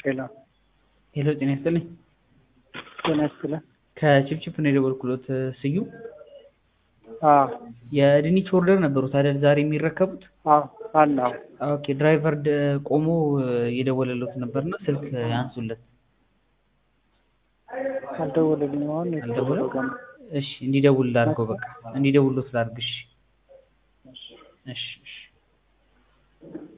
ሄሎ ሄሎ ጤና ይስጥልኝ። ጤና ይስጥልኝ። ከቺፕቺፕ ነው የደወልኩሎት ስዩም። አዎ የድንች ኦርደር ነበሩት አይደል ዛሬ የሚረከቡት? አዎ አለው። ኦኬ ድራይቨር ቆሞ እየደወለሎት ነበርና ስልክ ያንሱለት። አልደወለልኝም። አሁን አልደወለም? እሺ እንዲደውል ላድርገው በቃ እንዲደውልሎት ላድርግ። እሺ እሺ እሺ